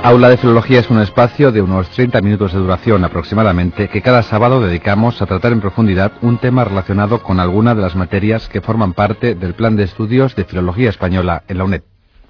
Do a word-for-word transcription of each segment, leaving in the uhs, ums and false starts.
Aula de Filología es un espacio de unos treinta minutos de duración aproximadamente que cada sábado dedicamos a tratar en profundidad un tema relacionado con alguna de las materias que forman parte del plan de estudios de Filología Española en la UNED.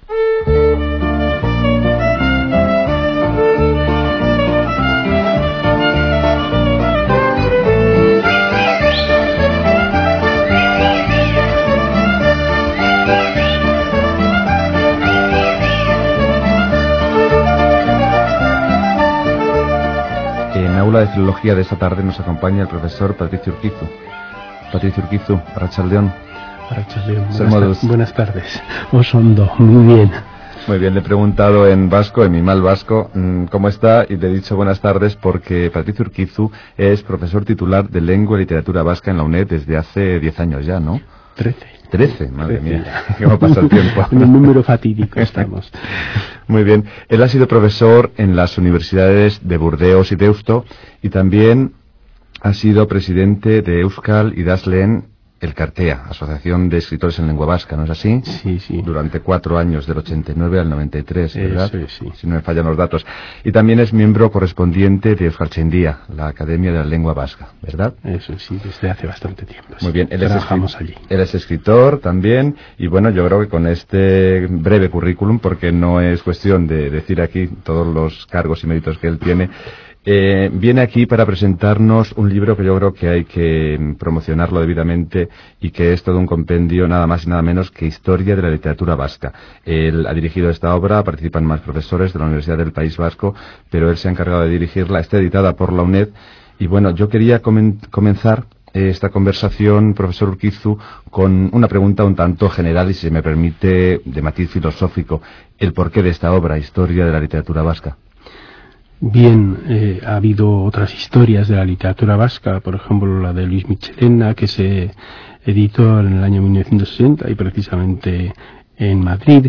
En Aula de Filología de esta tarde nos acompaña el profesor Patricio Urquizu. Patricio Urquizu, Arratsaldeon. Arratsaldeon, buenas, ta buenas tardes. Osondo, muy bien. Muy bien, le he preguntado en vasco, en mi mal vasco, cómo está, y le he dicho buenas tardes porque Patricio Urquizu es profesor titular de Lengua y Literatura Vasca en la UNED desde hace diez años ya, ¿no? Trece. Trece, madre mía, cómo pasa el tiempo. En el número fatídico estamos. Muy bien, él ha sido profesor en las universidades de Burdeos y Deusto y también ha sido presidente de Euskal Idazleen Elkartea, Asociación de Escritores en Lengua Vasca, ¿no es así? Sí, sí. Durante cuatro años, del ochenta y nueve al noventa y tres, ¿verdad? Eso es, sí. Si no me fallan los datos. Y también es miembro correspondiente de Euskaltzaindia, la Academia de la Lengua Vasca, ¿verdad? Eso sí, desde hace bastante tiempo. Muy bien. Él Trabajamos es allí. Él es escritor también, y bueno, yo creo que con este breve currículum, porque no es cuestión de decir aquí todos los cargos y méritos que él tiene, Eh, viene aquí para presentarnos un libro que yo creo que hay que promocionarlo debidamente y que es todo un compendio nada más y nada menos que Historia de la Literatura Vasca. Él ha dirigido esta obra, participan más profesores de la Universidad del País Vasco, pero él se ha encargado de dirigirla. Está editada por la UNED y bueno, yo quería comen comenzar esta conversación, profesor Urquizu, con una pregunta un tanto general y, si me permite, de matiz filosófico. ¿El porqué de esta obra, Historia de la Literatura Vasca? Bien, eh, ha habido otras historias de la literatura vasca, por ejemplo la de Luis Michelena, que se editó en el año mil novecientos sesenta y precisamente en Madrid.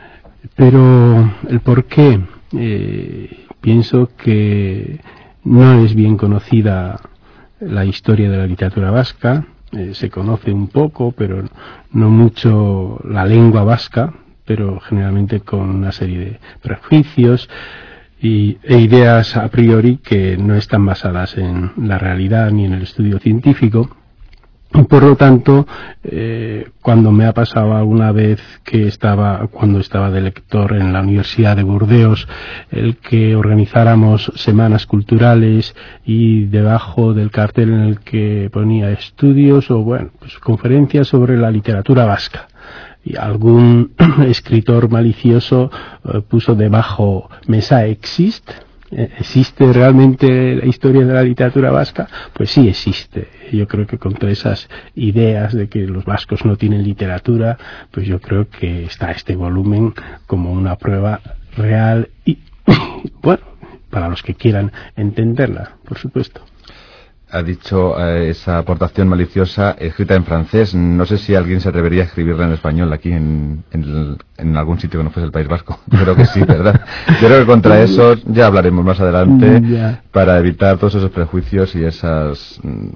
Pero el por qué, eh, pienso que no es bien conocida la historia de la literatura vasca, eh, se conoce un poco, pero no mucho la lengua vasca, pero generalmente con una serie de prejuicios y, e ideas a priori que no están basadas en la realidad ni en el estudio científico. Y por lo tanto, eh, cuando me ha pasado alguna vez que estaba, cuando estaba de lector en la Universidad de Burdeos, el que organizáramos semanas culturales y debajo del cartel en el que ponía estudios o, bueno, pues conferencias sobre la literatura vasca. Y algún escritor malicioso eh, puso debajo mesa existe. ¿Existe realmente la historia de la literatura vasca? Pues sí existe. Yo creo que contra esas ideas de que los vascos no tienen literatura, pues yo creo que está este volumen como una prueba real y, bueno, para los que quieran entenderla, por supuesto. Ha dicho eh, esa aportación maliciosa escrita en francés. No sé si alguien se atrevería a escribirla en español aquí en, en, el, en algún sitio que no fuese el País Vasco. Yo creo que sí, ¿verdad? Yo creo que contra eso ya hablaremos más adelante yeah. para evitar todos esos prejuicios y esas,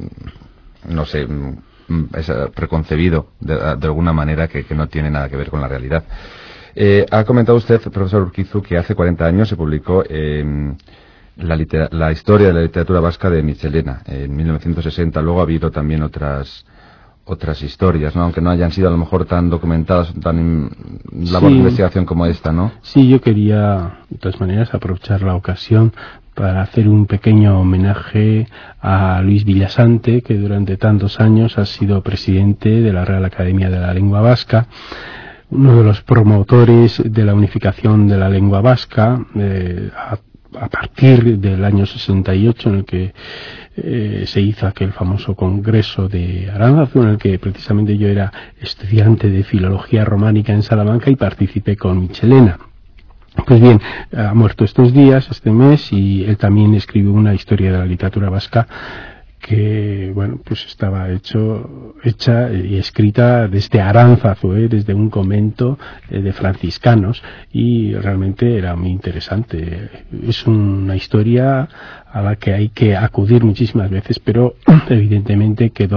no sé, ese preconcebido de, de alguna manera que, que no tiene nada que ver con la realidad. Eh, ha comentado usted, profesor Urquizu, que hace cuarenta años se publicó eh, La, la historia de la literatura vasca de Michelena en mil novecientos sesenta. Luego ha habido también otras otras historias, ¿no? Aunque no hayan sido a lo mejor tan documentadas, tan labor sí. de investigación como esta, ¿no? Sí, yo quería de todas maneras aprovechar la ocasión para hacer un pequeño homenaje a Luis Villasante, que durante tantos años ha sido presidente de la Real Academia de la Lengua Vasca, uno de los promotores de la unificación de la lengua vasca, eh, a a partir del año sesenta y ocho, en el que eh, se hizo aquel famoso congreso de Aránzazu, en el que precisamente yo era estudiante de filología románica en Salamanca y participé con Michelena. Pues bien, ha muerto estos días, este mes, y él también escribió una historia de la literatura vasca que, bueno, pues estaba hecho, hecha y escrita desde Aránzazu, ¿eh? desde un convento eh, de franciscanos, y realmente era muy interesante. Es una historia a la que hay que acudir muchísimas veces, pero evidentemente quedó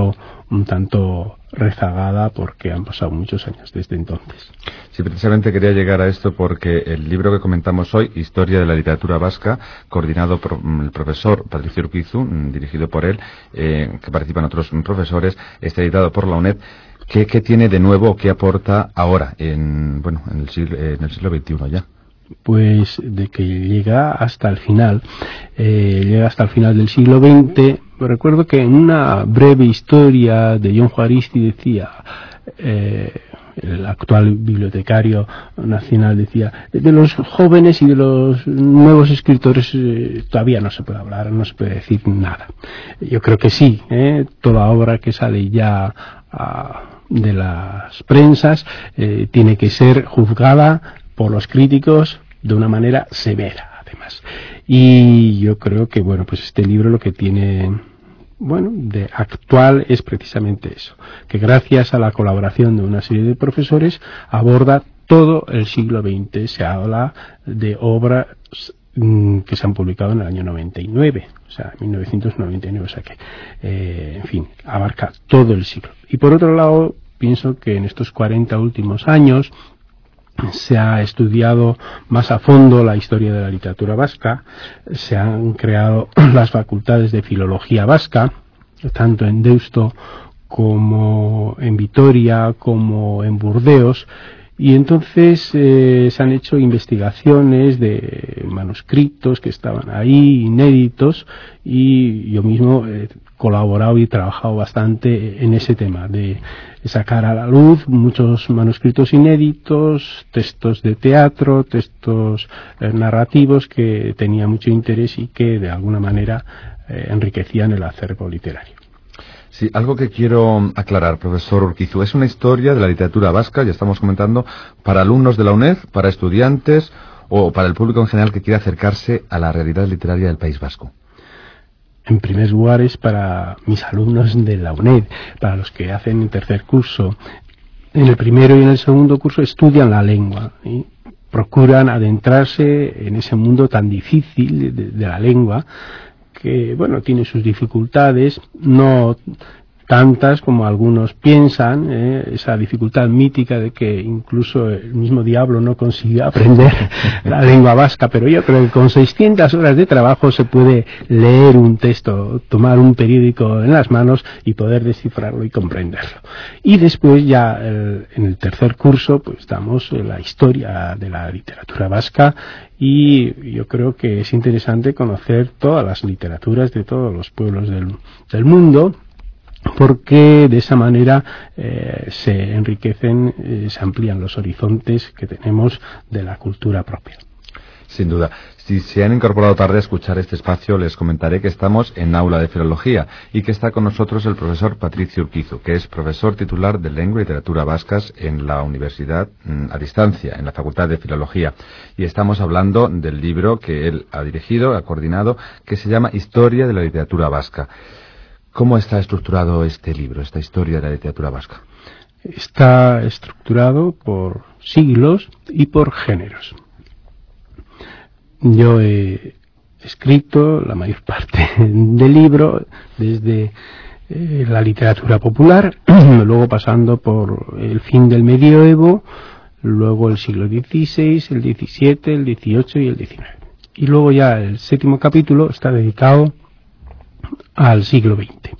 un tanto rezagada porque han pasado muchos años desde entonces. Sí, precisamente quería llegar a esto porque el libro que comentamos hoy, Historia de la literatura vasca, coordinado por el profesor Patricio Urquizu, dirigido por él, eh, que participan otros profesores, está editado por la UNED. ¿Qué, qué tiene de nuevo, qué aporta ahora, en, bueno, en el siglo, en el siglo veintiuno ya? Pues de que llega hasta el final, eh, llega hasta el final del siglo veinte. Recuerdo que en una breve historia de Jon Juaristi decía, eh, el actual bibliotecario nacional decía, de los jóvenes y de los nuevos escritores eh, todavía no se puede hablar, no se puede decir nada. Yo creo que sí, eh, toda obra que sale ya a, de las prensas eh, tiene que ser juzgada por los críticos de una manera severa, además. Y yo creo que, bueno, pues este libro lo que tiene, bueno, de actual es precisamente eso, que gracias a la colaboración de una serie de profesores aborda todo el siglo veinte. Se habla de obras mmm, que se han publicado en el año noventa y nueve, o sea, mil novecientos noventa y nueve, o sea que, eh, en fin, abarca todo el siglo. Y por otro lado, pienso que en estos cuarenta últimos años se ha estudiado más a fondo la historia de la literatura vasca, se han creado las facultades de filología vasca, tanto en Deusto como en Vitoria, como en Burdeos, y entonces eh, se han hecho investigaciones de manuscritos que estaban ahí, inéditos, y yo mismo he colaborado y he trabajado bastante en ese tema, de sacar a la luz muchos manuscritos inéditos, textos de teatro, textos eh, narrativos que tenían mucho interés y que de alguna manera eh, enriquecían el acervo literario. Sí, algo que quiero aclarar, profesor Urquizu, es una historia de la literatura vasca, ya estamos comentando, para alumnos de la UNED, para estudiantes o para el público en general que quiera acercarse a la realidad literaria del País Vasco. En primer lugar es para mis alumnos de la UNED, para los que hacen el tercer curso. En el primero y en el segundo curso estudian la lengua y procuran adentrarse en ese mundo tan difícil de, de la lengua, que, bueno, tiene sus dificultades, no tantas como algunos piensan, eh, esa dificultad mítica de que incluso el mismo diablo no consigue aprender la lengua vasca, pero yo creo que con seiscientas horas de trabajo se puede leer un texto, tomar un periódico en las manos y poder descifrarlo y comprenderlo. Y después ya el, en el tercer curso pues damos la historia de la literatura vasca, y yo creo que es interesante conocer todas las literaturas de todos los pueblos del, del mundo, porque de esa manera eh, se enriquecen, eh, se amplían los horizontes que tenemos de la cultura propia. Sin duda. Si se han incorporado tarde a escuchar este espacio, les comentaré que estamos en Aula de Filología y que está con nosotros el profesor Patricio Urquizu, que es profesor titular de Lengua y Literatura Vascas en la Universidad mmm, a distancia, en la Facultad de Filología. Y estamos hablando del libro que él ha dirigido, ha coordinado, que se llama Historia de la Literatura Vasca. ¿Cómo está estructurado este libro, esta historia de la literatura vasca? Está estructurado por siglos y por géneros. Yo he escrito la mayor parte del libro desde eh, la literatura popular, luego pasando por el fin del medioevo, luego el siglo dieciséis, el diecisiete, el dieciocho y el diecinueve. Y luego ya el séptimo capítulo está dedicado al siglo veinte.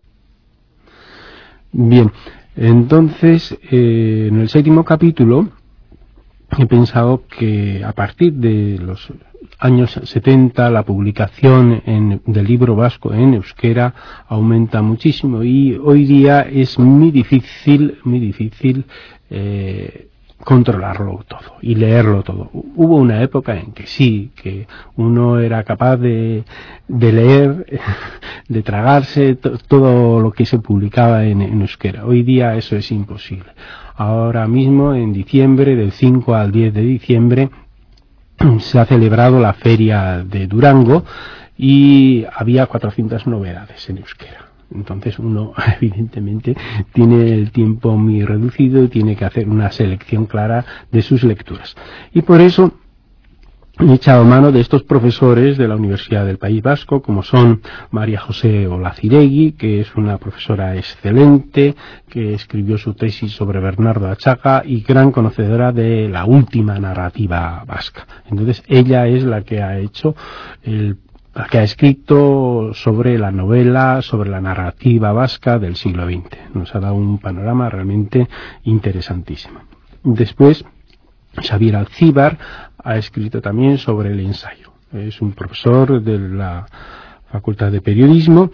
Bien, entonces eh, en el séptimo capítulo he pensado que a partir de los años setenta la publicación en, del libro vasco en euskera aumenta muchísimo, y hoy día es muy difícil, muy difícil eh, controlarlo todo y leerlo todo. Hubo una época en que sí, que uno era capaz de, de leer, de tragarse to, todo lo que se publicaba en, en euskera. Hoy día eso es imposible. Ahora mismo, en diciembre, del cinco al diez de diciembre, se ha celebrado la feria de Durango y había cuatrocientas novedades en euskera. Entonces uno evidentemente tiene el tiempo muy reducido y tiene que hacer una selección clara de sus lecturas. Y por eso he echado mano de estos profesores de la Universidad del País Vasco, como son María José Olaciregui, que es una profesora excelente, que escribió su tesis sobre Bernardo Achaga y gran conocedora de la última narrativa vasca. Entonces, ella es la que ha hecho el la que ha escrito sobre la novela, sobre la narrativa vasca del siglo veinte. Nos ha dado un panorama realmente interesantísimo. Después, Xavier Alcíbar ha escrito también sobre el ensayo. Es un profesor de la Facultad de Periodismo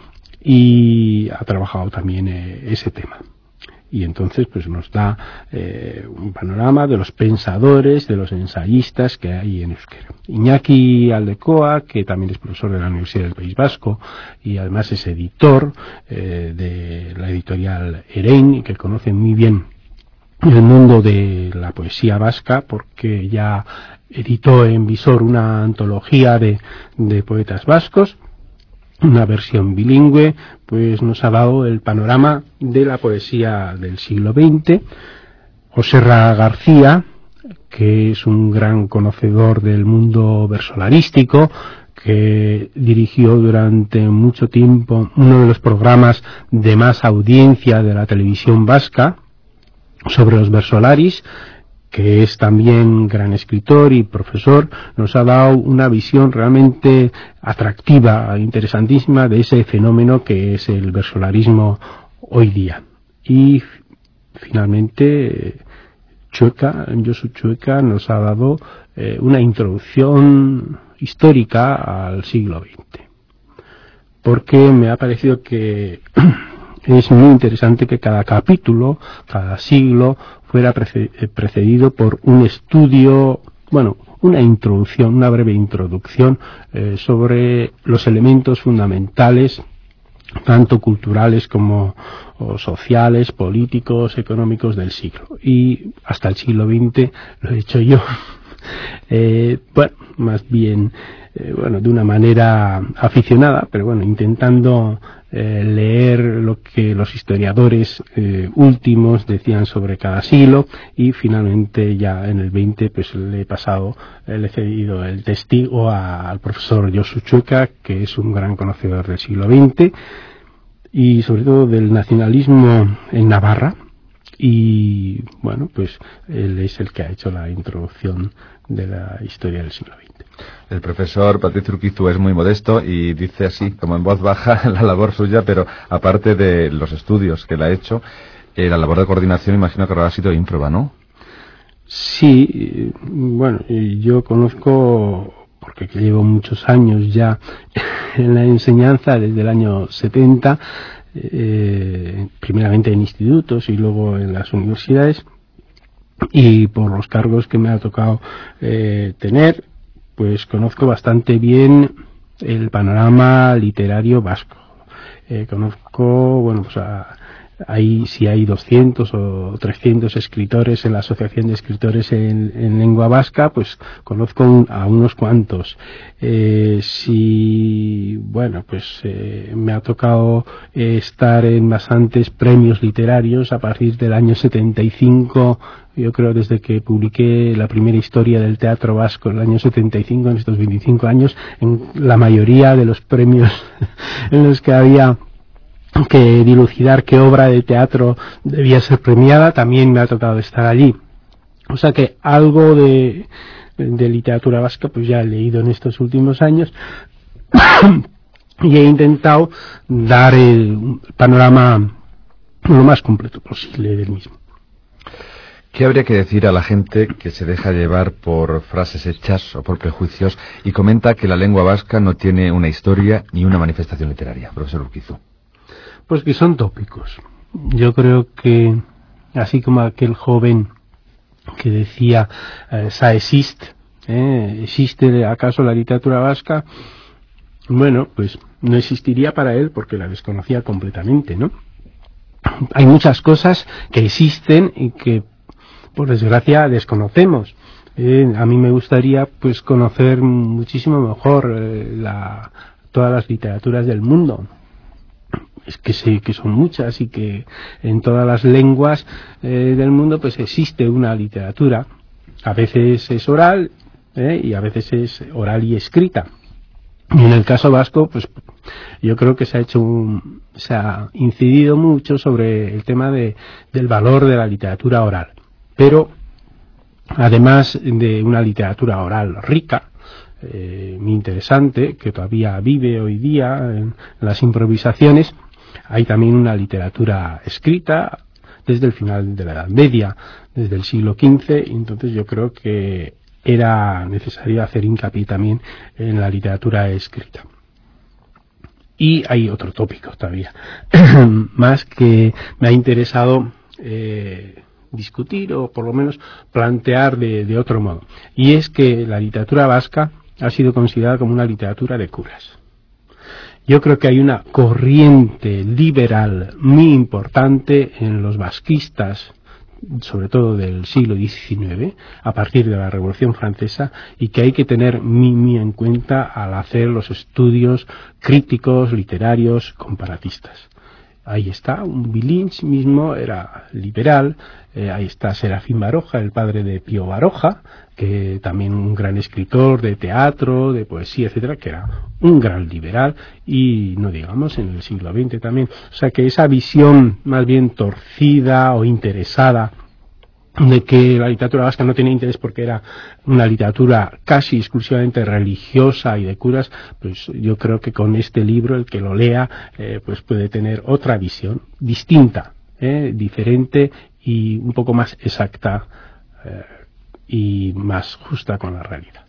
y ha trabajado también eh, ese tema. Y entonces pues nos da eh, un panorama de los pensadores, de los ensayistas que hay en euskera. Iñaki Aldecoa, que también es profesor de la Universidad del País Vasco y además es editor eh, de la editorial Erein y que conoce muy bien el mundo de la poesía vasca porque ya editó en Visor una antología de, de poetas vascos, una versión bilingüe, pues nos ha dado el panorama de la poesía del siglo veinte. Joserra García, que es un gran conocedor del mundo versolarístico, que dirigió durante mucho tiempo uno de los programas de más audiencia de la televisión vasca sobre los versolaris, que es también gran escritor y profesor, nos ha dado una visión realmente atractiva, interesantísima de ese fenómeno que es el versolarismo hoy día. Y finalmente Chueca, Josu Chueca nos ha dado eh, una introducción histórica al siglo veinte, porque me ha parecido que es muy interesante que cada capítulo, cada siglo, fuera precedido por un estudio, bueno, una introducción, una breve introducción eh, sobre los elementos fundamentales, tanto culturales como sociales, políticos, económicos del siglo. Y hasta el siglo veinte lo he hecho yo, eh, bueno, más bien, eh, bueno, de una manera aficionada, pero bueno, intentando Eh, leer lo que los historiadores eh, últimos decían sobre cada siglo y finalmente ya en el veinte pues le he pasado, eh, le he cedido el testigo a, al profesor Josu Chueca, que es un gran conocedor del siglo veinte y sobre todo del nacionalismo en Navarra, y bueno, pues él es el que ha hecho la introducción de la historia del siglo veinte. El profesor Patricio Urquizu es muy modesto y dice así, como en voz baja, la labor suya, pero aparte de los estudios que él ha hecho, eh, la labor de coordinación imagino que habrá sido ímproba, ¿no? Sí, bueno, yo conozco, porque llevo muchos años ya en la enseñanza, desde el año setenta, eh, primeramente en institutos y luego en las universidades, y por los cargos que me ha tocado eh, tener, pues conozco bastante bien el panorama literario vasco. Eh, conozco, bueno, pues a, ahí si hay doscientos o trescientos escritores en la Asociación de Escritores en, en Lengua Vasca, pues conozco un, a unos cuantos. Eh, si, bueno, pues eh, me ha tocado eh, estar en bastantes premios literarios a partir del año setenta y cinco, yo creo desde que publiqué la primera historia del teatro vasco en el año setenta y cinco, en estos veinticinco años, en la mayoría de los premios en los que había que dilucidar qué obra de teatro debía ser premiada, también me ha tocado estar allí. O sea que algo de, de literatura vasca pues ya he leído en estos últimos años y he intentado dar el panorama lo más completo posible del mismo. ¿Qué habría que decir a la gente que se deja llevar por frases hechas o por prejuicios y comenta que la lengua vasca no tiene una historia ni una manifestación literaria, profesor Urquizu? Pues que son tópicos. Yo creo que, así como aquel joven que decía, eh, ¿sa existe? ¿Eh? ¿Existe acaso la literatura vasca? Bueno, pues no existiría para él porque la desconocía completamente, ¿no? Hay muchas cosas que existen y que por desgracia desconocemos. Eh, a mí me gustaría pues conocer muchísimo mejor eh, la, todas las literaturas del mundo. Es que sé que son muchas y que en todas las lenguas eh, del mundo pues existe una literatura. A veces es oral ¿eh? Y a veces es oral y escrita. Y en el caso vasco, pues yo creo que se ha hecho un, se ha incidido mucho sobre el tema de, del valor de la literatura oral. Pero además de una literatura oral rica, eh, muy interesante, que todavía vive hoy día en las improvisaciones, hay también una literatura escrita desde el final de la Edad Media, desde el siglo quince, y entonces yo creo que era necesario hacer hincapié también en la literatura escrita. Y hay otro tópico todavía, más que me ha interesado eh, discutir o por lo menos plantear de, de otro modo. Y es que la literatura vasca ha sido considerada como una literatura de curas. Yo creo que hay una corriente liberal muy importante en los vasquistas, sobre todo del siglo diecinueve, a partir de la Revolución Francesa, y que hay que tener muy, muy en cuenta al hacer los estudios críticos, literarios, comparatistas. Ahí está, un Bilins mismo era liberal, eh, ahí está Serafín Baroja, el padre de Pío Baroja, que también un gran escritor de teatro, de poesía, etcétera, que era un gran liberal, y no digamos en el siglo veinte también. O sea que esa visión más bien torcida o interesada de que la literatura vasca no tenía interés porque era una literatura casi exclusivamente religiosa y de curas, pues yo creo que con este libro el que lo lea eh, pues puede tener otra visión distinta, eh, diferente y un poco más exacta eh, y más justa con la realidad.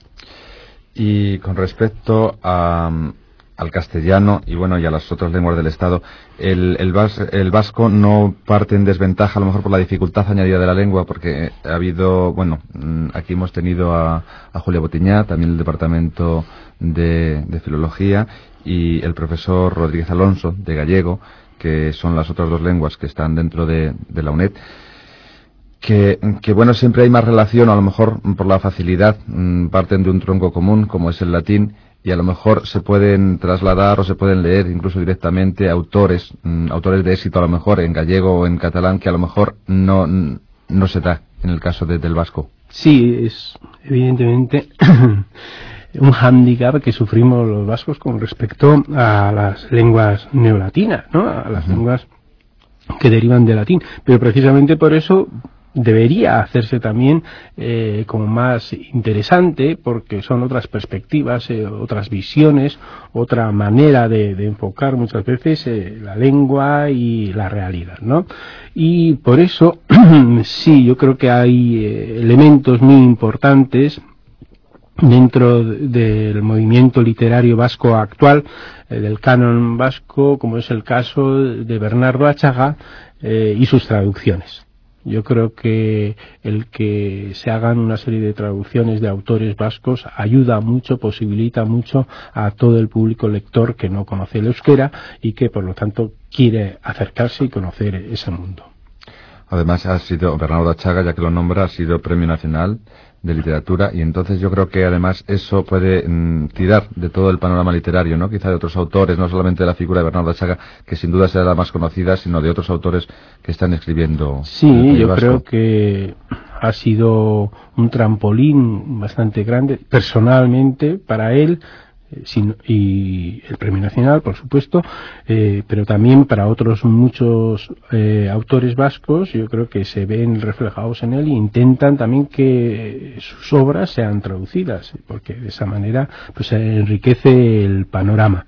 Y con respecto a, al castellano y bueno y a las otras lenguas del Estado, el, el, vas, el vasco no parte en desventaja a lo mejor por la dificultad añadida de la lengua, porque ha habido, bueno, aquí hemos tenido a, a Julia Botiñá, también el departamento de, de filología, y el profesor Rodríguez Alonso de gallego, que son las otras dos lenguas que están dentro de, de la UNED. Que, que bueno, siempre hay más relación, a lo mejor por la facilidad, mmm, parten de un tronco común como es el latín, y a lo mejor se pueden trasladar o se pueden leer incluso directamente autores, mmm, autores de éxito a lo mejor en gallego o en catalán, que a lo mejor no, no se da en el caso de, del vasco. Sí, es evidentemente un hándicap que sufrimos los vascos con respecto a las lenguas neolatinas, ¿no? A las uh-huh. lenguas que derivan del latín, pero precisamente por eso debería hacerse también eh, como más interesante, porque son otras perspectivas, eh, otras visiones, otra manera de, de enfocar muchas veces eh, la lengua y la realidad, ¿no? Y por eso sí, yo creo que hay eh, elementos muy importantes dentro del movimiento literario vasco actual, eh, del canon vasco, como es el caso de Bernardo Atxaga eh, y sus traducciones. Yo creo que el que se hagan una serie de traducciones de autores vascos ayuda mucho, posibilita mucho a todo el público lector que no conoce el euskera y que por lo tanto quiere acercarse y conocer ese mundo. Además ha sido, Bernardo Atxaga, ya que lo nombra, ha sido Premio Nacional de Literatura, y entonces yo creo que además eso puede mm, tirar de todo el panorama literario, ¿no? Quizá de otros autores, no solamente de la figura de Bernardo Atxaga, que sin duda será la más conocida, sino de otros autores que están escribiendo. Sí, yo vasco. Creo que ha sido un trampolín bastante grande, personalmente, para él, y el Premio Nacional, por supuesto, eh, pero también para otros muchos eh, autores vascos. Yo creo que se ven reflejados en él e intentan también que sus obras sean traducidas, porque de esa manera pues se enriquece el panorama.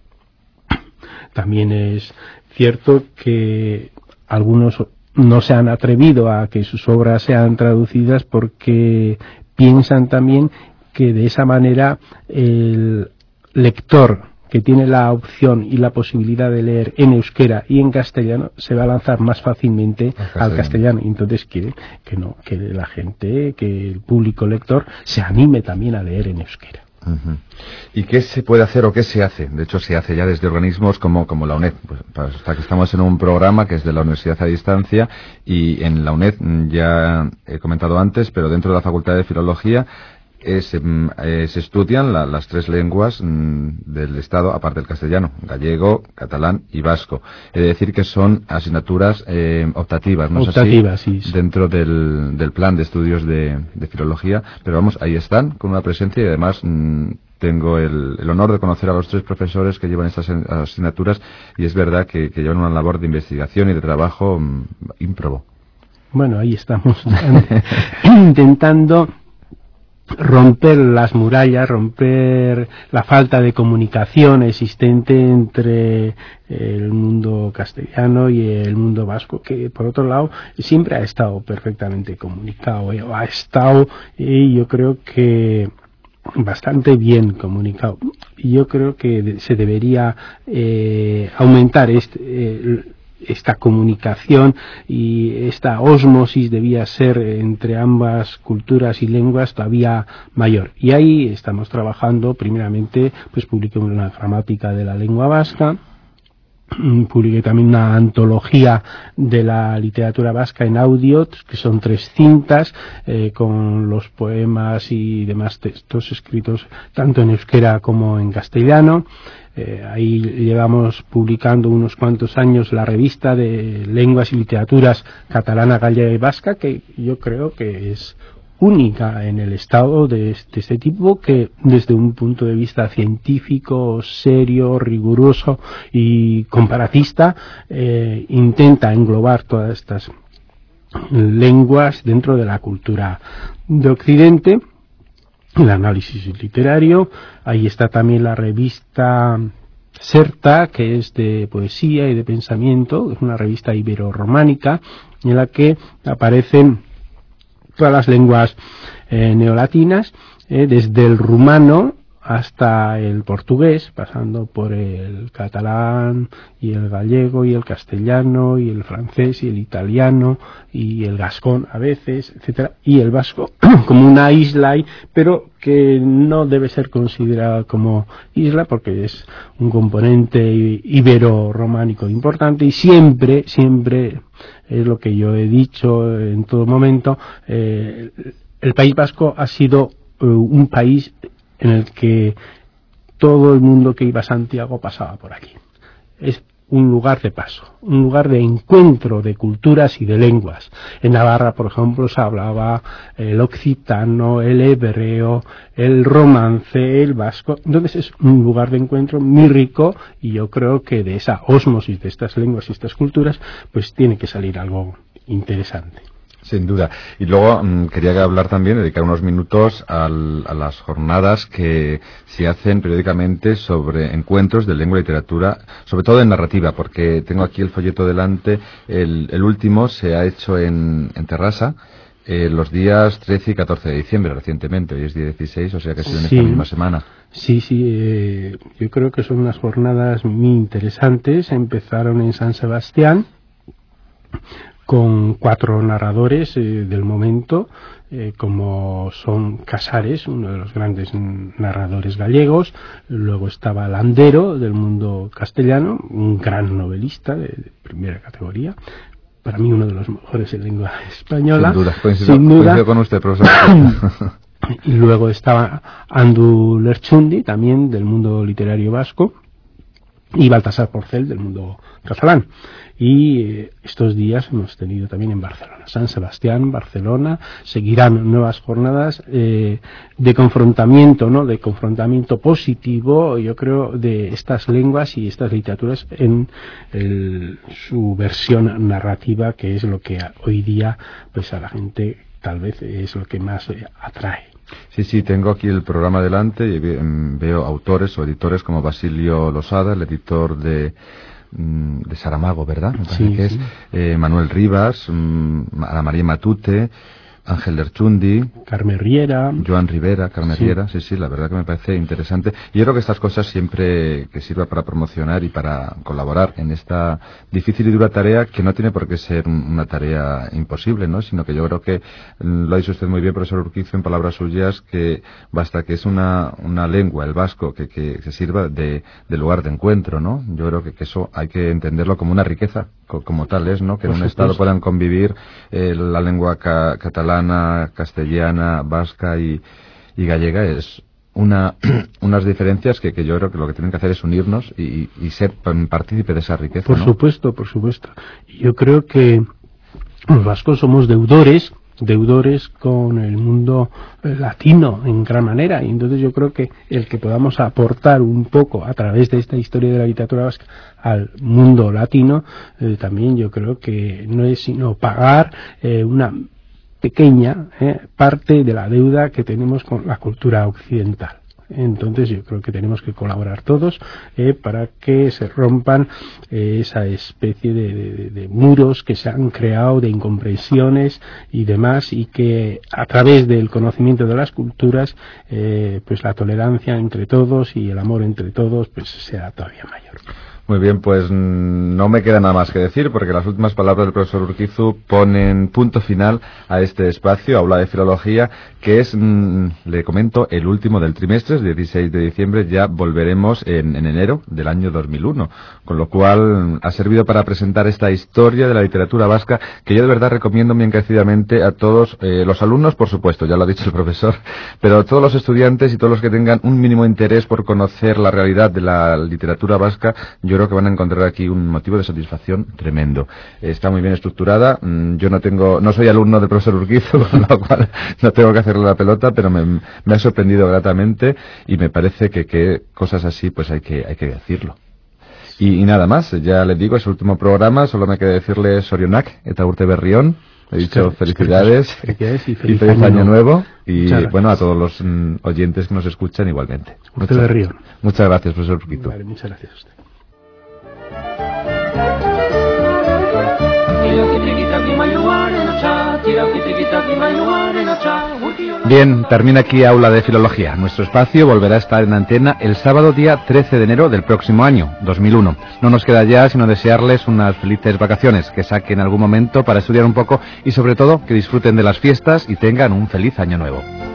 También es cierto que algunos no se han atrevido a que sus obras sean traducidas porque piensan también que de esa manera el lector que tiene la opción y la posibilidad de leer en euskera y en castellano se va a lanzar más fácilmente al castellano, al castellano. Y entonces quiere que no, que la gente, que el público lector se anime también a leer en euskera. Uh-huh. ¿Y qué se puede hacer o qué se hace? De hecho, se hace ya desde organismos como, como la UNED. Pues, hasta que estamos en un programa que es de la Universidad a Distancia, y en la UNED, ya he comentado antes, pero dentro de la Facultad de Filología, eh, se, eh, se estudian la, las tres lenguas mm, del Estado, aparte del castellano, gallego, catalán y vasco. Es decir, que son asignaturas eh, optativas, ¿no optativas, es así? Sí, sí. Dentro del, del plan de estudios de, de filología, pero vamos, ahí están, con una presencia y además mm, tengo el, el honor de conocer a los tres profesores que llevan estas asignaturas y es verdad que, que llevan una labor de investigación y de trabajo mm, ímprobo. Bueno, ahí estamos intentando romper las murallas, romper la falta de comunicación existente entre el mundo castellano y el mundo vasco, que por otro lado siempre ha estado perfectamente comunicado, ¿eh? ha estado, y yo creo que bastante bien comunicado. Yo creo que se debería eh, aumentar este eh, esta comunicación y esta ósmosis debía ser entre ambas culturas y lenguas todavía mayor. Y ahí estamos trabajando, primeramente, pues publiqué una gramática de la lengua vasca, publiqué también una antología de la literatura vasca en audio, que son tres cintas, eh, con los poemas y demás textos escritos tanto en euskera como en castellano. Eh, ahí llevamos publicando unos cuantos años la revista de lenguas y literaturas catalana, gallega y vasca, que yo creo que es única en el estado de este, de este tipo, que desde un punto de vista científico, serio, riguroso y comparatista, eh, intenta englobar todas estas lenguas dentro de la cultura de Occidente. El análisis literario, ahí está también la revista Serta, que es de poesía y de pensamiento, es una revista ibero-románica en la que aparecen todas las lenguas eh, neolatinas, eh, desde el rumano hasta el portugués, pasando por el catalán y el gallego y el castellano y el francés y el italiano y el gascón a veces, etcétera, y el vasco como una isla, pero que no debe ser considerada como isla porque es un componente ibero-románico importante y siempre, siempre es lo que yo he dicho en todo momento, eh, el País Vasco ha sido eh, un país en el que todo el mundo que iba a Santiago pasaba por aquí. Es un lugar de paso, un lugar de encuentro de culturas y de lenguas. En Navarra, por ejemplo, se hablaba el occitano, el hebreo, el romance, el vasco. Entonces es un lugar de encuentro muy rico y yo creo que de esa ósmosis de estas lenguas y estas culturas, pues tiene que salir algo interesante. Sin duda. Y luego mmm, quería hablar también, dedicar unos minutos al, a las jornadas que se hacen periódicamente sobre encuentros de lengua y literatura, sobre todo en narrativa, porque tengo aquí el folleto delante. El, el último se ha hecho en, en Terrassa, eh, los días trece y catorce de diciembre, recientemente. Hoy es día dieciséis, o sea que ha sido en sí. esta misma semana. Sí, sí, eh, yo creo que son unas jornadas muy interesantes. Empezaron en San Sebastián con cuatro narradores eh, del momento, eh, como son Casares, uno de los grandes narradores gallegos, luego estaba Landero, del mundo castellano, un gran novelista de, de primera categoría, para mí uno de los mejores en lengua española. Sin duda, coincido, sin duda. coincido con usted, profesor. Y luego estaba Andu Lerchundi, también del mundo literario vasco, y Baltasar Porcel, del mundo catalán. Y eh, estos días hemos tenido también en Barcelona, San Sebastián, Barcelona, seguirán nuevas jornadas eh, de confrontamiento, ¿no? De confrontamiento positivo, yo creo, de estas lenguas y estas literaturas en el, su versión narrativa, que es lo que hoy día, pues a la gente tal vez es lo que más eh, atrae. Sí, sí, tengo aquí el programa delante y veo autores o editores como Basilio Losada, el editor de de Saramago, ¿verdad? Me parece sí, que sí. es eh, Manuel Rivas, mmm, Ana María Matute, Ángel Lerchundi, Carmen Riera, Joan Rivera, Carmen sí. Riera, sí, sí, la verdad que me parece interesante. Y yo creo que estas cosas siempre que sirva para promocionar y para colaborar en esta difícil y dura tarea, que no tiene por qué ser una tarea imposible, ¿no? Sino que yo creo que, lo ha dicho usted muy bien, profesor Urquizo, en palabras suyas, que basta que es una, una lengua, el vasco, que, que se sirva de, de lugar de encuentro, ¿no? Yo creo que, que eso hay que entenderlo como una riqueza, como tal es, ¿no? Que en un estado puedan convivir eh, la lengua ca catalana, castellana, vasca y, y gallega es una unas diferencias que, que yo creo que lo que tienen que hacer es unirnos y, y ser partícipe de esa riqueza. Por ¿no? supuesto, por supuesto. Yo creo que los vascos somos deudores deudores con el mundo latino en gran manera, y entonces yo creo que el que podamos aportar un poco a través de esta historia de la literatura vasca al mundo latino, eh, también yo creo que no es sino pagar eh, una pequeña eh, parte de la deuda que tenemos con la cultura occidental. Entonces yo creo que tenemos que colaborar todos eh, para que se rompan eh, esa especie de, de, de muros que se han creado, de incomprensiones y demás, y que a través del conocimiento de las culturas eh, pues la tolerancia entre todos y el amor entre todos pues sea todavía mayor. Muy bien, pues no me queda nada más que decir, porque las últimas palabras del profesor Urquizu ponen punto final a este espacio, aula de filología, que es, mmm, le comento, el último del trimestre, el dieciséis de diciembre, ya volveremos en, en enero del año dos mil uno, con lo cual ha servido para presentar esta historia de la literatura vasca, que yo de verdad recomiendo muy encarecidamente a todos eh, los alumnos, por supuesto, ya lo ha dicho el profesor, pero a todos los estudiantes y todos los que tengan un mínimo interés por conocer la realidad de la literatura vasca. Yo creo que van a encontrar aquí un motivo de satisfacción tremendo. Está muy bien estructurada. Yo no tengo, no soy alumno del profesor Urquizu, con lo cual no tengo que hacerle la pelota, pero me, me ha sorprendido gratamente y me parece que, que cosas así pues hay que, hay que decirlo. Y, y nada más, ya les digo, es el último programa, solo me queda decirle Sorionak, eta urte berrión. He dicho es que, felicidades, es que, felicidades y feliz, y feliz año, año nuevo. Y muchas bueno, a todos los mm, oyentes que nos escuchan igualmente. Urte berrión. Muchas gracias, profesor Urquizu. Vale, muchas gracias a usted. Bien, termina aquí Aula de Filología. Nuestro espacio volverá a estar en antena el sábado día trece de enero del próximo año, dos mil uno. No nos queda ya sino desearles unas felices vacaciones, que saquen algún momento para estudiar un poco y sobre todo que disfruten de las fiestas y tengan un feliz año nuevo.